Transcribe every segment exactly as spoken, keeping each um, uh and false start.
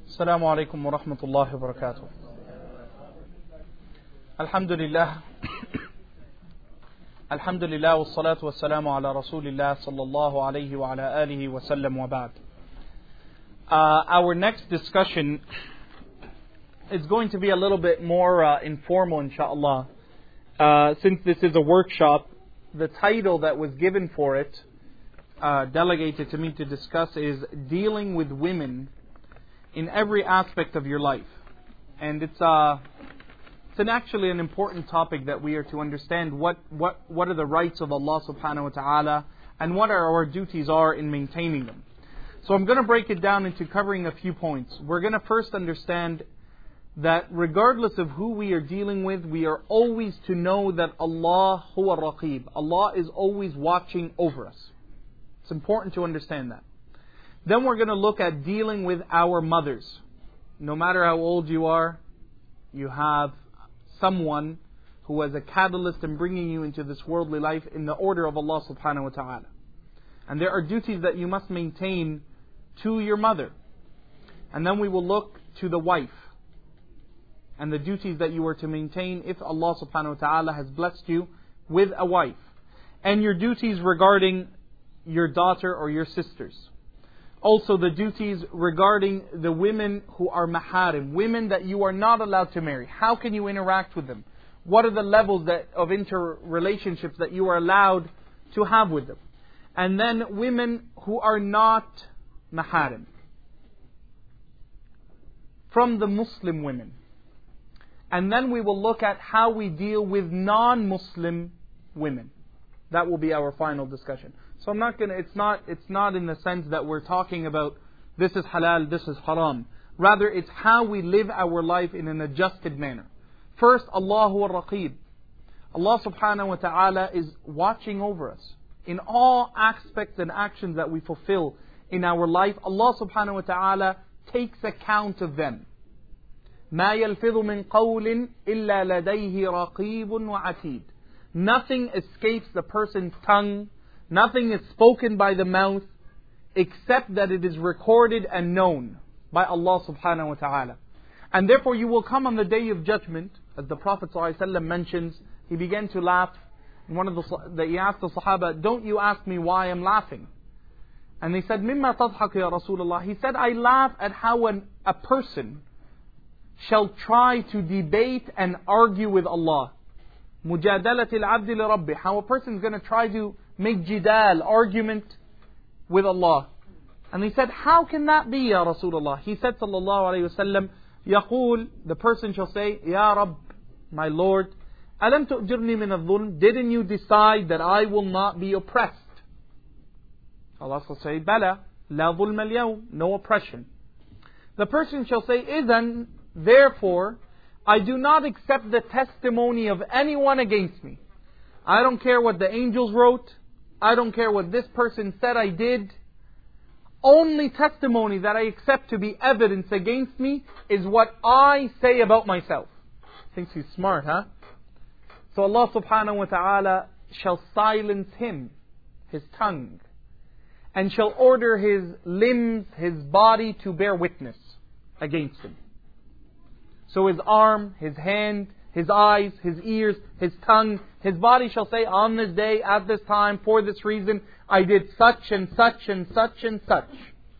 السلام عليكم ورحمة الله وبركاته. الحمد لله الحمد لله والصلاة والسلام على رسول الله صلى الله عليه وعلى آله وسلم وبعد. Uh, our next discussion is going to be a little bit more uh, informal, inshallah. Uh, since this is a workshop, the title that was given for it, uh, delegated to me to discuss, is Dealing with Women in Every Aspect of Your Life. And it's uh, it's an actually an important topic that we are to understand what, what, what are the rights of Allah subhanahu wa ta'ala and what are our duties are in maintaining them. So I'm going to break it down into covering a few points. We're going to first understand that regardless of who we are dealing with, we are always to know that Allah huwa raqib. Allah is always watching over us. It's important to understand that. Then we're going to look at dealing with our mothers. No matter how old you are, you have someone who was a catalyst in bringing you into this worldly life in the order of Allah subhanahu wa ta'ala. And there are duties that you must maintain to your mother. And then we will look to the wife and the duties that you are to maintain if Allah subhanahu wa ta'ala has blessed you with a wife. And your duties regarding your daughter or your sisters. Also the duties regarding the women who are maharim, women that you are not allowed to marry. How can you interact with them? What are the levels that, of interrelationships that you are allowed to have with them? And then women who are not maharim, from the Muslim women. And then we will look at how we deal with non-Muslim women. That will be our final discussion. So I'm not gonna. It's not. It's not in the sense that we're talking about this is halal, this is haram. Rather, it's how we live our life in an adjusted manner. First, Allahu ar-Raqib. Allah subhanahu wa ta'ala is watching over us in all aspects and actions that we fulfill in our life. Allah subhanahu wa ta'ala takes account of them. ما يلفظ من قول إلا لديه رقيب وعتيد. Nothing escapes the person's tongue. Nothing is spoken by the mouth except that it is recorded and known by Allah subhanahu wa ta'ala. And therefore you will come on the day of judgment, as the Prophet ﷺ mentions. He began to laugh. And one of the, the he asked the Sahaba, "Don't you ask me why I'm laughing?" And they said, "Mimma tadhak ya Rasulullah." He said, "I laugh at how an, a person shall try to debate and argue with Allah. Mujadalat al-abd li rabbih. How a person is going to try to make jidal, argument with Allah." And he said, "How can that be, Ya Rasulullah?" He said, sallallahu alayhi wa sallam, يقول, the person shall say, "Ya Rabb, my Lord, ألم تؤجرني من الظلم? Didn't you decide that I will not be oppressed?" Allah shall say, "Bala, لا ظلم اليوم." No oppression. The person shall say, "Idhan, therefore, I do not accept the testimony of anyone against me. I don't care what the angels wrote. I don't care what this person said I did. Only testimony that I accept to be evidence against me is what I say about myself." Thinks he's smart, huh? So Allah subhanahu wa ta'ala shall silence him, his tongue, and shall order his limbs, his body to bear witness against him. So his arm, his hand, his eyes, his ears, his tongue, his body shall say, "On this day, at this time, for this reason, I did such and such and such and such."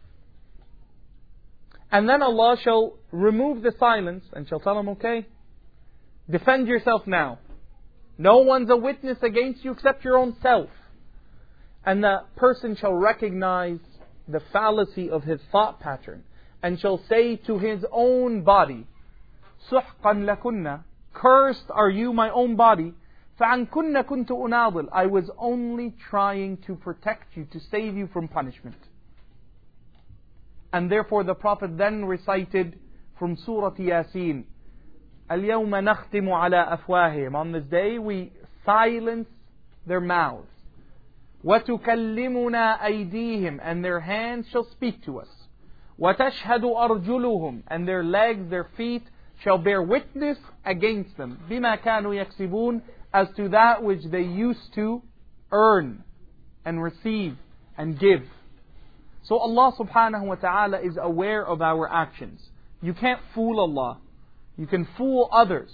And then Allah shall remove the silence and shall tell him, "Okay, defend yourself now. No one's a witness against you except your own self." And the person shall recognize the fallacy of his thought pattern and shall say to his own body, "Suhqan lakunna, cursed are you, my own body. فَعَنْ كُنَّ كُنْتُ أُنَاضِلْ, I was only trying to protect you, to save you from punishment." And therefore the Prophet then recited from Surah Yasin, الْيَوْمَ نَخْتِمُ عَلَىٰ أَفْوَاهِهِمْ, on this day we silence their mouths. وَتُكَلِّمُنَا أَيْدِيهِمْ, and their hands shall speak to us. وَتَشْهَدُ أَرْجُلُهُمْ, and their legs, their feet shall bear witness against them. بِمَا كَانُوا يَكْسِبُونَ, as to that which they used to earn and receive and give. So Allah subhanahu wa ta'ala is aware of our actions. You can't fool Allah. You can fool others.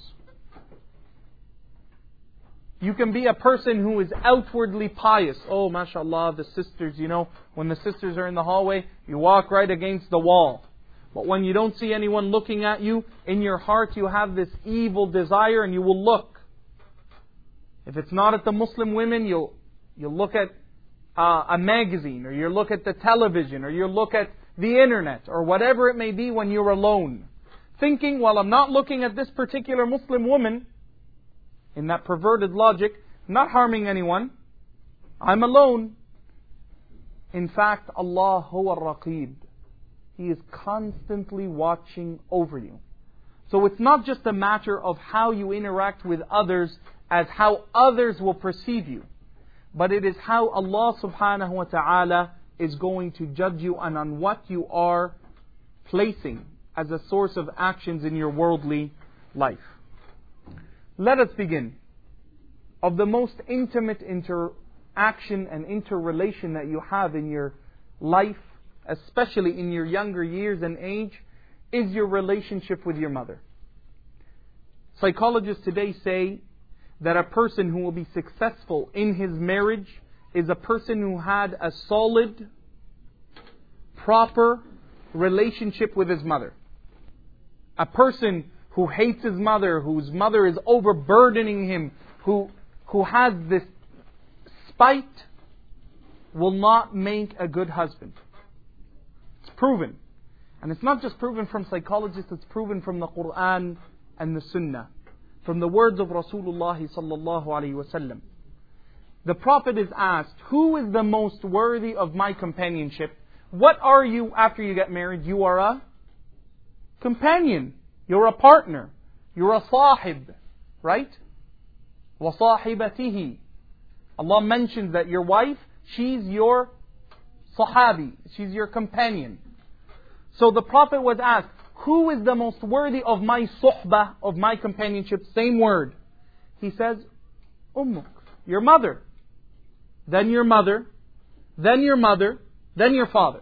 You can be a person who is outwardly pious. Oh, mashallah, the sisters, you know, when the sisters are in the hallway, you walk right against the wall. But when you don't see anyone looking at you, in your heart you have this evil desire and you will look. If it's not at the Muslim women, you'll, you'll look at uh, a magazine, or you'll look at the television, or you'll look at the internet, or whatever it may be when you're alone. Thinking, well, I'm not looking at this particular Muslim woman, in that perverted logic, not harming anyone. I'm alone. In fact, Allah huwa ar-Raqib. He is constantly watching over you. So it's not just a matter of how you interact with others as how others will perceive you, but it is how Allah subhanahu wa ta'ala is going to judge you and on what you are placing as a source of actions in your worldly life. Let us begin. Of the most intimate interaction and interrelation that you have in your life, especially in your younger years and age, is your relationship with your mother. Psychologists today say that a person who will be successful in his marriage is a person who had a solid, proper relationship with his mother. A person who hates his mother, whose mother is overburdening him, who, who has this spite, will not make a good husband. It's proven. And it's not just proven from psychologists, it's proven from the Quran and the Sunnah. From the words of Rasulullah sallallahu alaihi wasallam. The Prophet is asked, who is the most worthy of my companionship? What are you after you get married? You are a companion. You're a partner. You're a sahib. Right? وَصَاحِبَتِهِ. Allah mentions that your wife, she's your sahabi. She's your companion. So the Prophet was asked, who is the most worthy of my suhbah, of my companionship? Same word. He says, Ummuk, your mother. Then your mother. Then your mother. Then your father.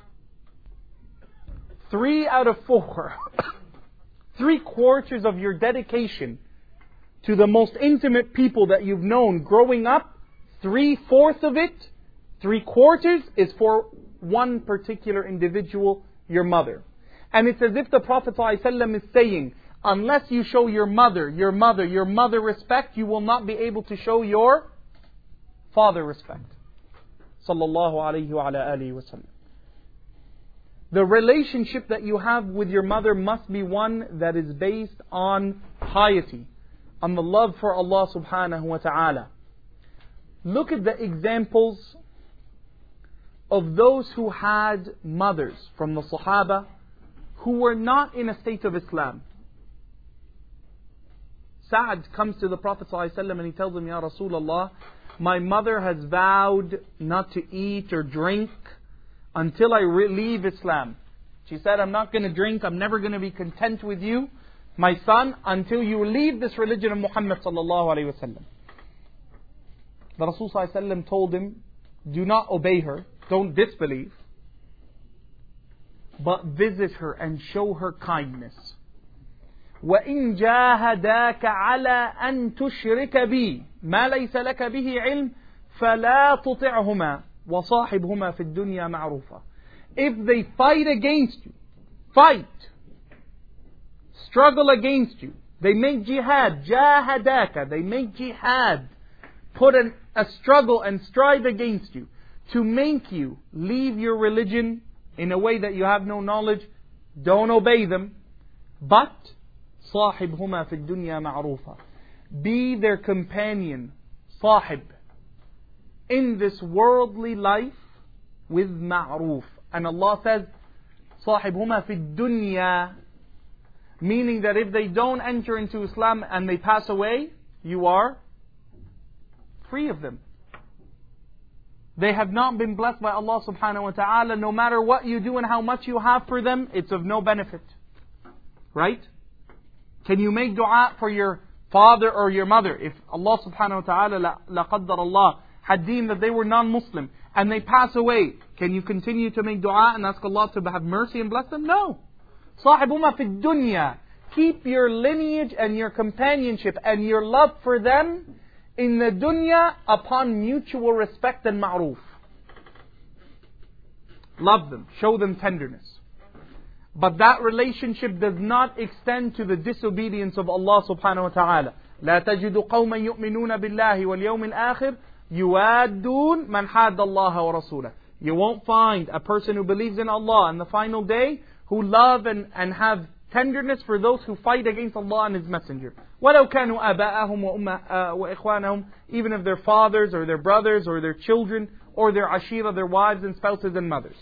Three out of four. Three quarters of your dedication to the most intimate people that you've known growing up, three-fourths of it, three quarters, is for one particular individual, your mother. And it's as if the Prophet ﷺ is saying, unless you show your mother, your mother, your mother respect, you will not be able to show your father respect. Sallallahu alayhi wa ala alihi wa sallam. The relationship that you have with your mother must be one that is based on piety, on the love for Allah subhanahu wa ta'ala. Look at the examples of those who had mothers from the Sahaba who were not in a state of Islam. Sa'ad comes to the Prophet ﷺ and he tells him, Ya Rasulullah, my mother has vowed not to eat or drink until I re- leave Islam. She said, I'm not going to drink, I'm never going to be content with you, my son, until you leave this religion of Muhammad sallallahu alayhi wa sallam. The Rasul sallallahu alayhi wa sallam told him, do not obey her, don't disbelieve, but visit her and show her kindness. وَإِن جَاهَدَاكَ عَلَىٰ أَن تُشْرِكَ بِي مَا لَيْسَ لَكَ بِهِ عِلْمٍ فَلَا تُطِعْهُمَا وَصَاحِبْهُمَا فِي الدُّنْيَا مَعْرُوفًا. If they fight against you, fight, struggle against you, they make jihad, جَاهَدَاكَ, they make jihad, put an, a struggle and strive against you, to make you leave your religion in a way that you have no knowledge, don't obey them. But صاحبهما في الدنيا معروفا. Be their companion, sahib, in this worldly life with ma'roof. And Allah says, صاحبهما في الدنيا, meaning that if they don't enter into Islam and they pass away, you are free of them. They have not been blessed by Allah subhanahu wa ta'ala. No matter what you do and how much you have for them, it's of no benefit. Right? Can you make dua for your father or your mother? If Allah subhanahu wa ta'ala, la qaddar Allah, had deemed that they were non-Muslim and they pass away, can you continue to make dua and ask Allah to have mercy and bless them? No. صاحبهما في الدنيا. Keep your lineage and your companionship and your love for them in the dunya upon mutual respect and ma'roof. Love them, show them tenderness. But that relationship does not extend to the disobedience of Allah subhanahu wa ta'ala. لا تجد قوما يؤمنون بالله واليوم الآخر يوادون من حاد الله ورسوله. You won't find a person who believes in Allah and the final day who love and, and have tenderness for those who fight against Allah and His Messenger. وَلَوْ كَانُوا آبَاءَهُمْ وَإِخْوَانَهُم, even if their fathers or their brothers or their children or their ashira, their wives and spouses and mothers.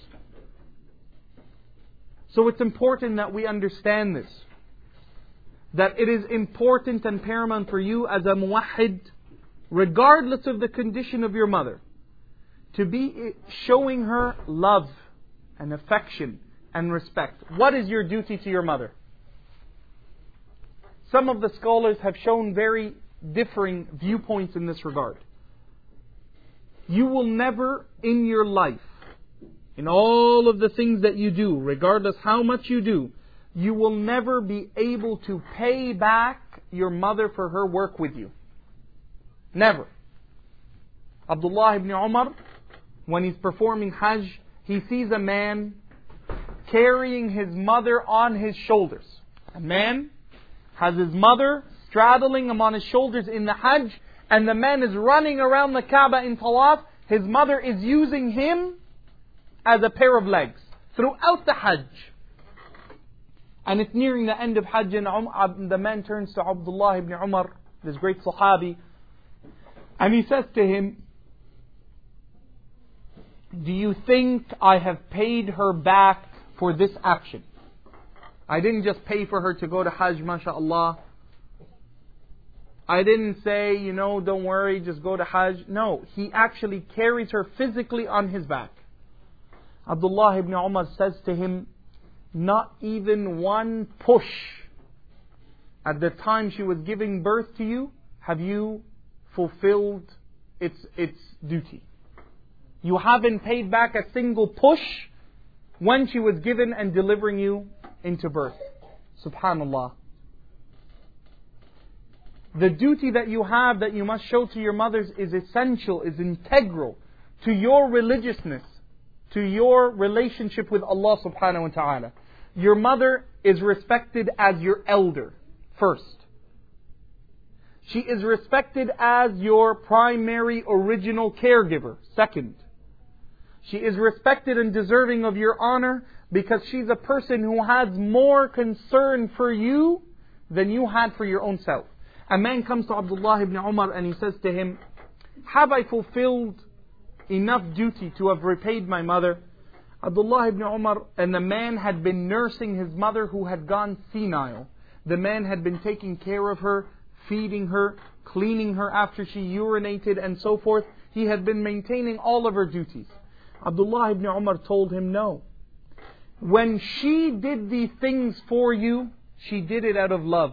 So it's important that we understand this. That it is important and paramount for you as a muwahhid, regardless of the condition of your mother, to be showing her love and affection and respect. What is your duty to your mother? Some of the scholars have shown very differing viewpoints in this regard. You will never in your life, in all of the things that you do, regardless how much you do, you will never be able to pay back your mother for her work with you. Never. Abdullah ibn Umar, when he's performing Hajj, he sees a man carrying his mother on his shoulders. A man has his mother straddling him on his shoulders in the Hajj, and the man is running around the Kaaba in Tawaf. His mother is using him as a pair of legs throughout the Hajj. And it's nearing the end of Hajj, and the man turns to Abdullah ibn Umar, this great Sahabi, and he says to him, do you think I have paid her back for this action? I didn't just pay for her to go to Hajj, mashallah. I didn't say, you know, don't worry, just go to Hajj. No, he actually carries her physically on his back. Abdullah ibn Umar says to him, not even one push at the time she was giving birth to you have you fulfilled its its duty. You haven't paid back a single push when she was given and delivering you into birth. Subhanallah. The duty that you have, that you must show to your mothers, is essential, is integral to your religiousness, to your relationship with Allah subhanahu wa ta'ala. Your mother is respected as your elder, first. She is respected as your primary original caregiver, second. She is respected and deserving of your honor because she's a person who has more concern for you than you had for your own self. A man comes to Abdullah ibn Umar and he says to him, have I fulfilled enough duty to have repaid my mother? Abdullah ibn Umar, and the man had been nursing his mother who had gone senile. The man had been taking care of her, feeding her, cleaning her after she urinated and so forth. He had been maintaining all of her duties. Abdullah ibn Umar told him, no. When she did these things for you, she did it out of love.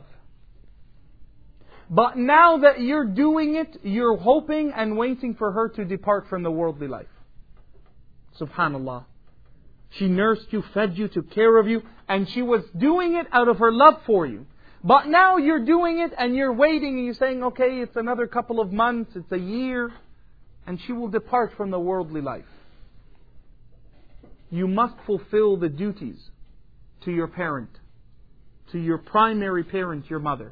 But now that you're doing it, you're hoping and waiting for her to depart from the worldly life. Subhanallah. She nursed you, fed you, took care of you, and she was doing it out of her love for you. But now you're doing it and you're waiting and you're saying, okay, it's another couple of months, it's a year, and she will depart from the worldly life. You must fulfill the duties to your parent, to your primary parent, your mother,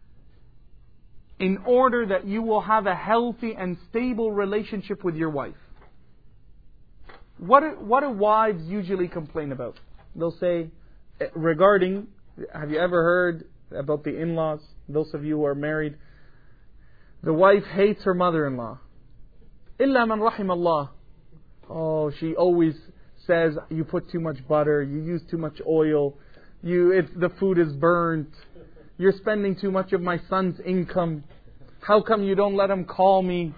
in order that you will have a healthy and stable relationship with your wife. What do, what do wives usually complain about? They'll say, regarding, have you ever heard about the in-laws? Those of you who are married, the wife hates her mother-in-law. إِلَّا مَنْ رَحِمَ اللَّهِ. Oh, she always says, you put too much butter, you use too much oil, you it, the food is burnt, you're spending too much of my son's income. How come you don't let him call me?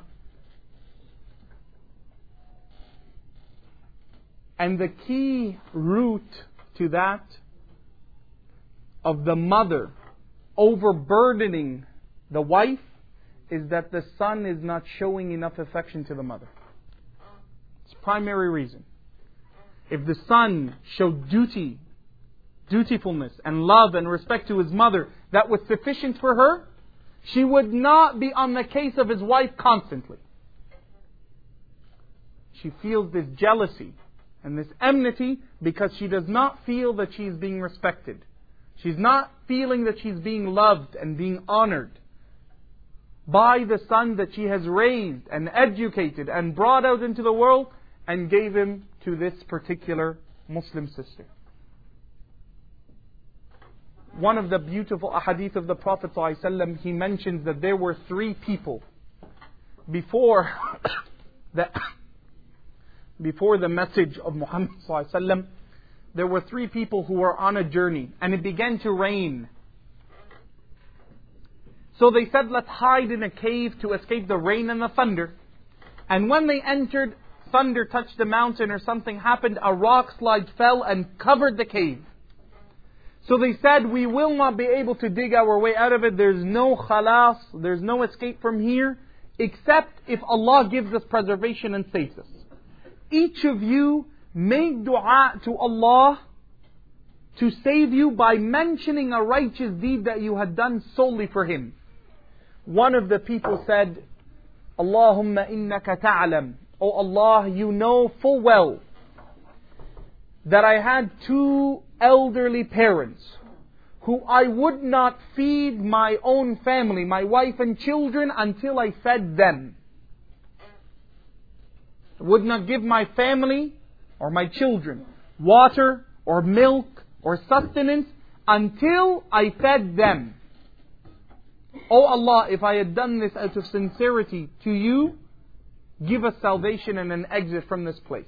And the key root to that, of the mother overburdening the wife, is that the son is not showing enough affection to the mother. It's the primary reason. If the son showed duty dutifulness and love and respect to his mother that was sufficient for her, she would not be on the case of his wife constantly. She feels this jealousy and this enmity because she does not feel that she is being respected. She's not feeling that she's being loved and being honored by the son that she has raised and educated and brought out into the world and gave him to this particular Muslim sister. One of the beautiful ahadith of the Prophet ﷺ, he mentions that there were three people before the, before the message of Muhammad ﷺ. There were three people who were on a journey and it began to rain. So they said, let's hide in a cave to escape the rain and the thunder. And when they entered, thunder touched the mountain or something happened, a rock slide fell and covered the cave. So they said, we will not be able to dig our way out of it. There's no khalas, there's no escape from here, except if Allah gives us preservation and saves us. Each of you make dua to Allah to save you by mentioning a righteous deed that you had done solely for Him. One of the people said, Allahumma innaka ta'lam. Oh Allah, you know full well that I had two elderly parents who I would not feed my own family, my wife and children, until I fed them. I would not give my family or my children water or milk or sustenance until I fed them. Oh Allah, if I had done this out of sincerity to you, give us salvation and an exit from this place.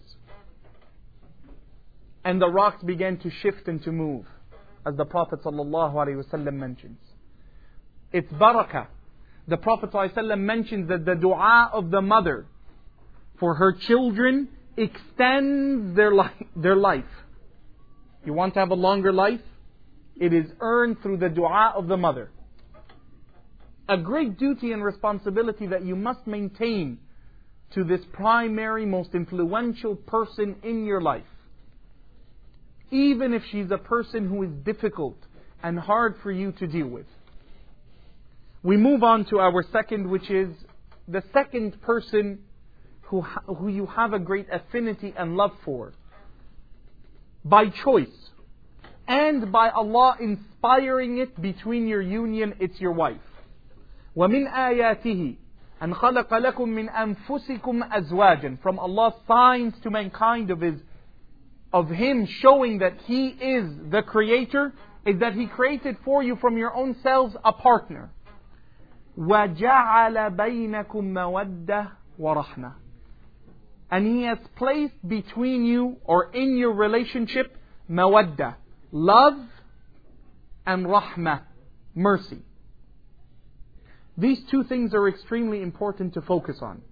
And the rocks began to shift and to move, as the Prophet ﷺ mentions. It's barakah. The Prophet ﷺ mentions that the dua of the mother for her children extends their life, their life. You want to have a longer life? It is earned through the dua of the mother. A great duty and responsibility that you must maintain to this primary, most influential person in your life. Even if she's a person who is difficult and hard for you to deal with. We move on to our second, which is the second person who, ha- who you have a great affinity and love for. By choice. And by Allah inspiring it between your union, it's your wife. وَمِنْ آيَاتِهِ أَنْ خَلَقَ لَكُم مِّنْ أَنفُسِكُمْ أَزْوَاجًا. From Allah's signs to mankind of His of Him showing that He is the Creator, is that He created for you from your own selves a partner. وَجَعَلَ بَيْنَكُمْ مَوَدَّةً وَرَحْمَةً. And He has placed between you, or in your relationship, mawaddah, love, and rahmah, mercy. These two things are extremely important to focus on.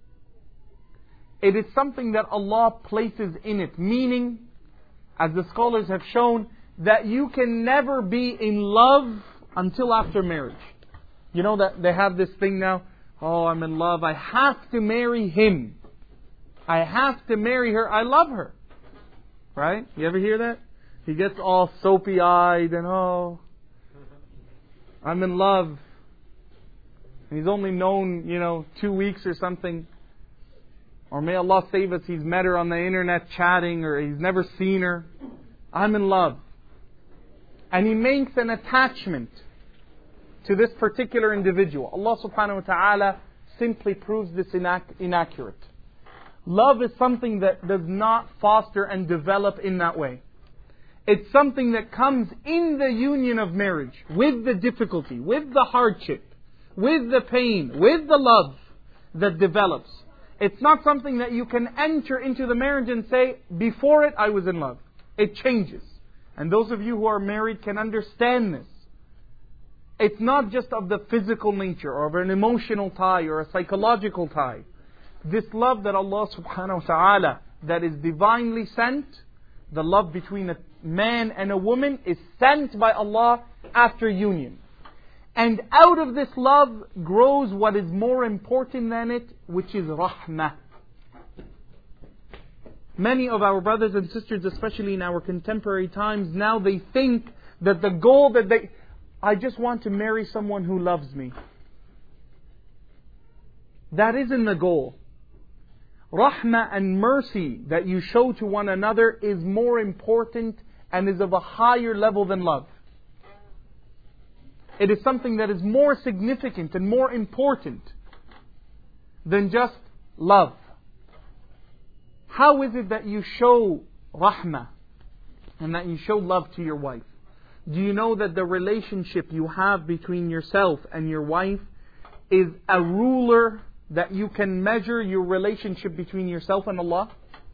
It is something that Allah places in it, meaning, as the scholars have shown, that you can never be in love until after marriage. You know that they have this thing now, oh, I'm in love, I have to marry him. I have to marry her, I love her. Right? You ever hear that? He gets all soapy-eyed and, oh, I'm in love. And he's only known, you know, two weeks or something. Or may Allah save us, he's met her on the internet chatting, or he's never seen her. I'm in love. And he makes an attachment to this particular individual. Allah subhanahu wa ta'ala simply proves this inac- inaccurate. Love is something that does not foster and develop in that way. It's something that comes in the union of marriage, with the difficulty, with the hardship, with the pain, with the love that develops. It's not something that you can enter into the marriage and say, before it I was in love. It changes. And those of you who are married can understand this. It's not just of the physical nature or of an emotional tie or a psychological tie. This love that Allah subhanahu wa ta'ala, that is divinely sent, the love between a man and a woman, is sent by Allah after union. And out of this love grows what is more important than it, which is rahmah. Many of our brothers and sisters, especially in our contemporary times, now they think that the goal that they... I just want to marry someone who loves me. That isn't the goal. Rahmah and mercy that you show to one another is more important and is of a higher level than love. It is something that is more significant and more important than just love. How is it that you show rahmah and that you show love to your wife? Do you know that the relationship you have between yourself and your wife is a ruler that you can measure your relationship between yourself and Allah?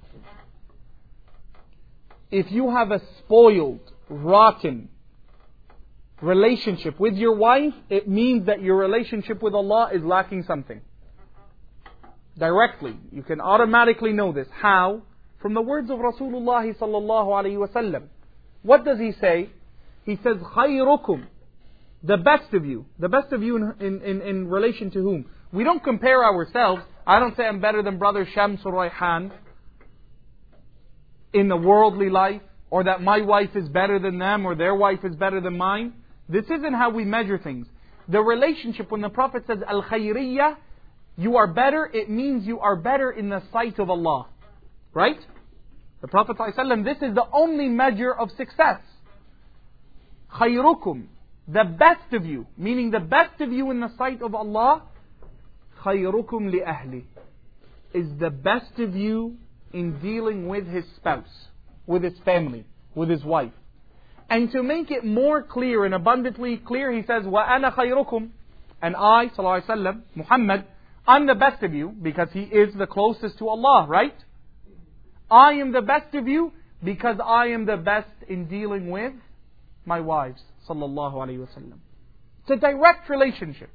If you have a spoiled, rotten relationship with your wife, it means that your relationship with Allah is lacking something. Directly. You can automatically know this. How? From the words of Rasulullah sallallahu alayhi wa sallam. What does he say? He says, خَيْرُكُمْ, the best of you. The best of you in, in, in relation to whom? We don't compare ourselves. I don't say I'm better than brother Shams or Rayhan in the worldly life, or that my wife is better than them, or their wife is better than mine. This isn't how we measure things. The relationship, when the Prophet says Al-Khayriyah, you are better, it means you are better in the sight of Allah. Right? The Prophet ﷺ, this is the only measure of success. خَيْرُكُمْ, the best of you, meaning the best of you in the sight of Allah, خَيْرُكُمْ لِأَهْلِ, is the best of you in dealing with his spouse, with his family, with his wife. And to make it more clear and abundantly clear, he says, وَأَنَا خَيْرُكُمْ, and I, sallallahu alaihi wasallam, Muhammad, I'm the best of you because he is the closest to Allah, right? I am the best of you because I am the best in dealing with my wives, sallallahu alaihi wasallam. It's a direct relationship.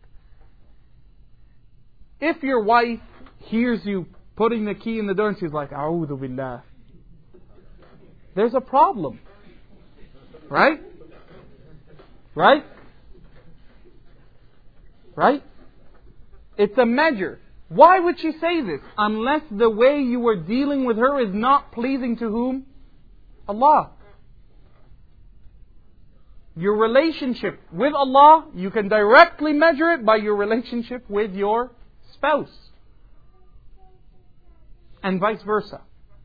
If your wife hears you putting the key in the door and she's like, A'udhu billah, there's a problem. Right? Right? Right? It's a measure. Why would she say this? Unless the way you are dealing with her is not pleasing to whom? Allah. Your relationship with Allah, you can directly measure it by your relationship with your spouse. And vice versa.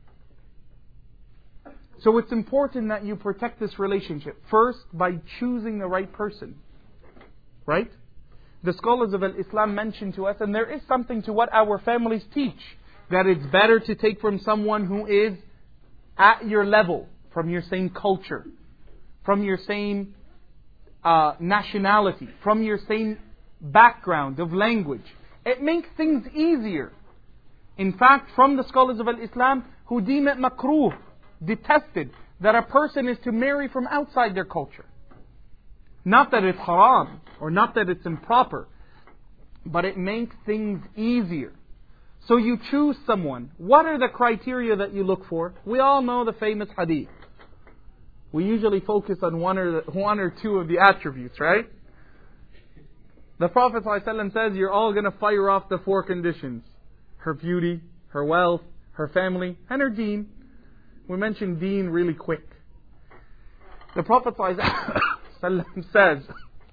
So it's important that you protect this relationship. First, by choosing the right person. Right? The scholars of Islam mention to us, and there is something to what our families teach, that it's better to take from someone who is at your level, from your same culture, from your same uh, nationality, from your same background of language. It makes things easier. In fact, from the scholars of Islam who deem it makruh, detested, that a person is to marry from outside their culture. Not that it's haram, or not that it's improper, but it makes things easier. So you choose someone. What are the criteria that you look for? We all know the famous hadith. We usually focus on one or, the, one or two of the attributes, right? The Prophet ﷺ says you're all going to fire off the four conditions. Her beauty, her wealth, her family, and her deen. We mentioned deen really quick. The Prophet ﷺ says,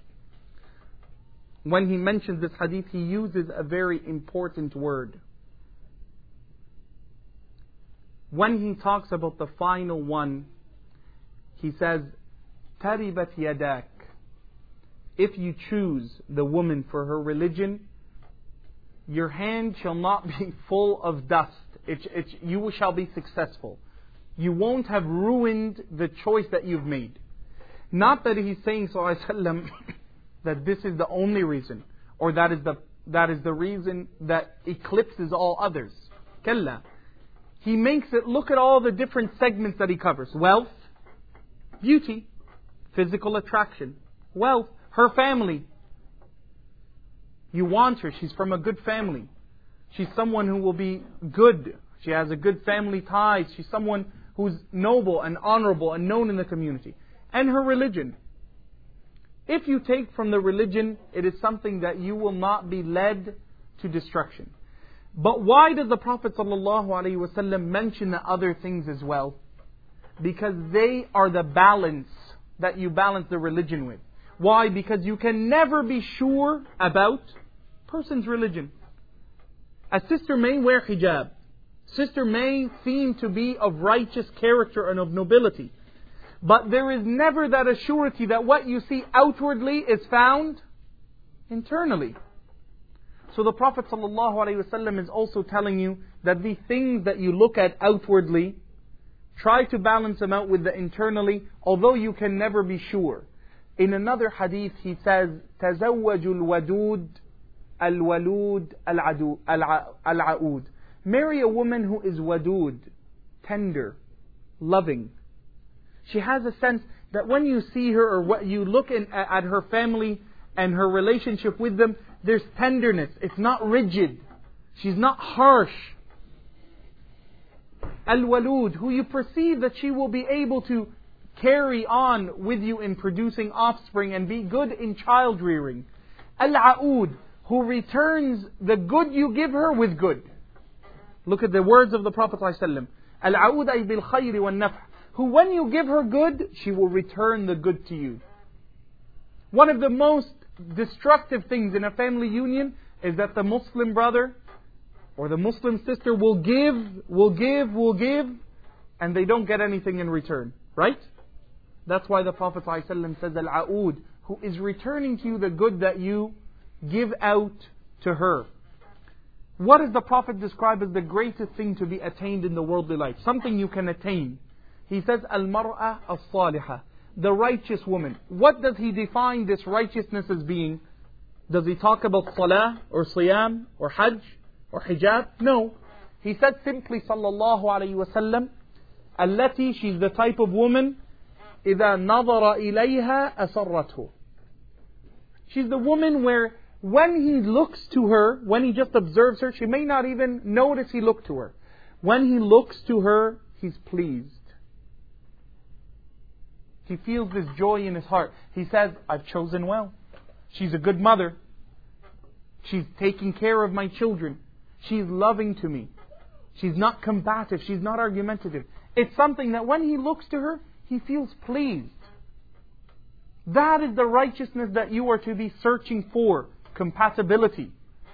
when he mentions this hadith, he uses a very important word. When he talks about the final one, he says, تَرِبَتْ يَدَاكَ. If you choose the woman for her religion, your hand shall not be full of dust. It, it, you shall be successful. You won't have ruined the choice that you've made. Not that he's saying, sallallahu alaihi wasallam, that this is the only reason, or that is the that is the reason that eclipses all others. Kalla. He makes it, look at all the different segments that he covers. Wealth, beauty, physical attraction, wealth, her family. You want her, she's from a good family. She's someone who will be good. She has a good family ties. She's someone who's noble and honorable and known in the community. And her religion. If you take from the religion, it is something that you will not be led to destruction. But why does the Prophet ﷺ mention the other things as well? Because they are the balance that you balance the religion with. Why? Because you can never be sure about a person's religion. A sister may wear hijab. Sister may seem to be of righteous character and of nobility. But there is never that assurity that what you see outwardly is found internally. So the Prophet ﷺ is also telling you that the things that you look at outwardly, try to balance them out with the internally, although you can never be sure. In another hadith he says, تَزَوَّجُ الْوَدُودِ الْوَلُودِ الْعَؤُودِ. Marry a woman who is wadud, tender, loving. She has a sense that when you see her or what you look in, at her family and her relationship with them, there's tenderness. It's not rigid. She's not harsh. Al-Walud, who you perceive that she will be able to carry on with you in producing offspring and be good in child rearing. Al-A'ud, who returns the good you give her with good. Look at the words of the Prophet ﷺ. Al-A'ud ay bil khayri wal naf'. Who when you give her good, she will return the good to you. One of the most destructive things in a family union is that the Muslim brother or the Muslim sister will give, will give, will give, and they don't get anything in return. Right? That's why the Prophet ﷺ says, Al-A'ud, who is returning to you the good that you give out to her. What does the Prophet describe as the greatest thing to be attained in the worldly life? Something you can attain. He says, Al-Mar'a As-Salihah, the righteous woman. What does he define this righteousness as being? Does he talk about Salah or Siyam or Hajj or Hijab? No. He said simply, Sallallahu Alaihi Wasallam, Allati, she's the type of woman, إِذَا نَظَرَ إِلَيْهَا أَسَرَّتْهُ. She's the woman where when he looks to her, when he just observes her, she may not even notice he looked to her. When he looks to her, he's pleased. He feels this joy in his heart. He says, I've chosen well. She's a good mother. She's taking care of my children. She's loving to me. She's not combative. She's not argumentative. It's something that when he looks to her, he feels pleased. That is the righteousness that you are to be searching for. Compatibility.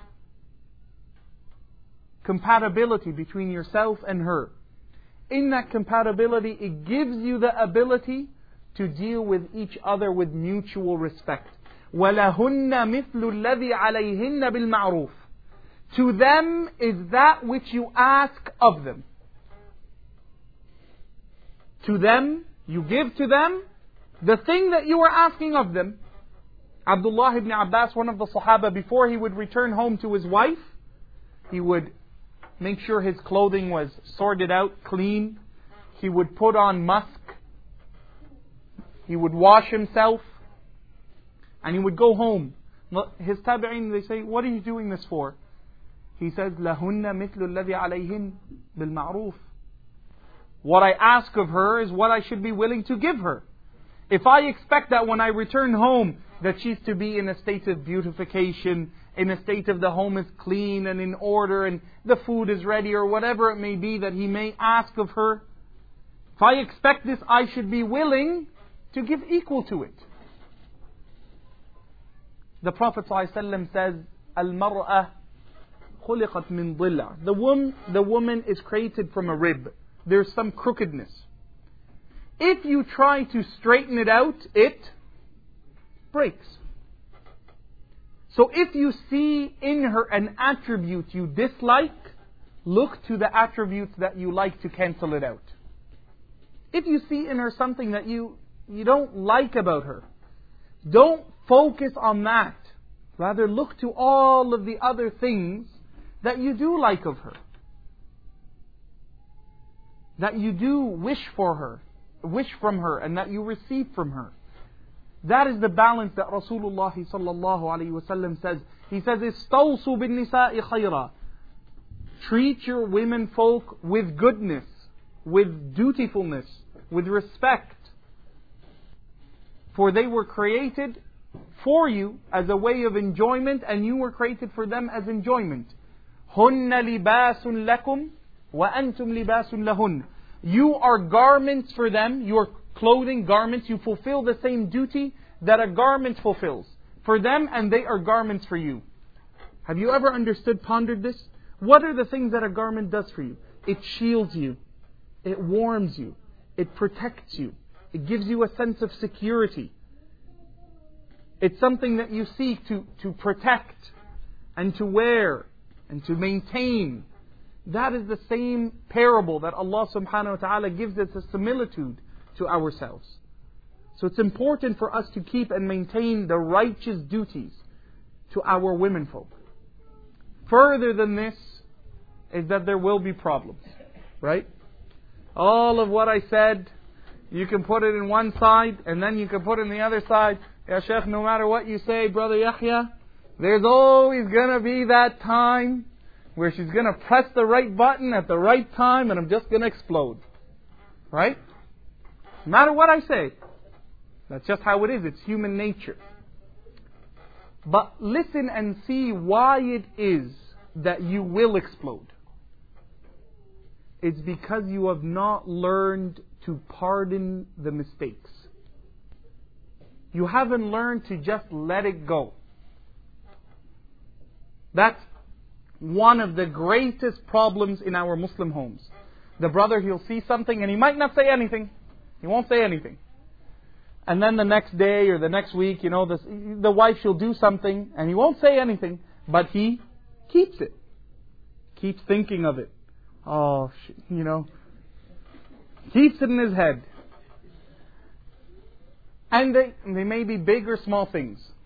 Compatibility between yourself and her. In that compatibility, it gives you the ability to deal with each other with mutual respect. وَلَهُنَّ مِثْلُ الَّذِي عَلَيْهِنَّ بِالْمَعْرُوفِ. To them is that which you ask of them. To them, you give to them the thing that you are asking of them. Abdullah ibn Abbas, one of the Sahaba, before he would return home to his wife, he would make sure his clothing was sorted out, clean. He would put on musk. He would wash himself. And he would go home. His tabi'in, they say, what are you doing this for? He says, لَهُنَّ مِثْلُ الَّذِي عَلَيْهِنْ بِالْمَعْرُوفِ. What I ask of her is what I should be willing to give her. If I expect that when I return home, that she's to be in a state of beautification, in a state of the home is clean and in order and the food is ready or whatever it may be that he may ask of her. If I expect this, I should be willing to give equal to it. The Prophet ﷺ says, Al-mar'a khuliqat min dhilla. The woman, the woman is created from a rib. There's some crookedness. If you try to straighten it out, it breaks. So if you see in her an attribute you dislike, look to the attributes that you like to cancel it out. If you see in her something that you, you don't like about her, don't focus on that. Rather look to all of the other things that you do like of her. That you do wish for her, wish from her, and that you receive from her. That is the balance that Rasulullah sallallahu alaihi wasallam says. He says, "Istawsu bin nisa'i khayra." Treat your women folk with goodness, with dutifulness, with respect. For they were created for you as a way of enjoyment, and you were created for them as enjoyment. هُنَّ لِبَاسٌ لَكُمْ وَأَنْتُمْ لِبَاسٌ لَهُنَّ. You are garments for them, you are clothing, garments, you fulfill the same duty that a garment fulfills for them, and they are garments for you. Have you ever understood, pondered this? What are the things that a garment does for you? It shields you. It warms you. It protects you. It gives you a sense of security. It's something that you seek to, to protect and to wear and to maintain. That is the same parable that Allah subhanahu wa ta'ala gives us a similitude to ourselves. So it's important for us to keep and maintain the righteous duties to our womenfolk. Further than this is that there will be problems. Right? All of what I said, you can put it in one side and then you can put it in the other side. Ya Shaykh, no matter what you say, Brother Yahya, there's always going to be that time where she's going to press the right button at the right time and I'm just going to explode. Right? No matter what I say. That's just how it is. It's human nature. But listen and see why it is that you will explode. It's because you have not learned to pardon the mistakes. You haven't learned to just let it go. That's one of the greatest problems in our Muslim homes. The brother, he'll see something and he might not say anything. He won't say anything. And then the next day or the next week, you know, the, the wife, she'll do something and he won't say anything. But he keeps it. Keeps thinking of it. Oh, you know. Keeps it in his head. And they, they may be big or small things.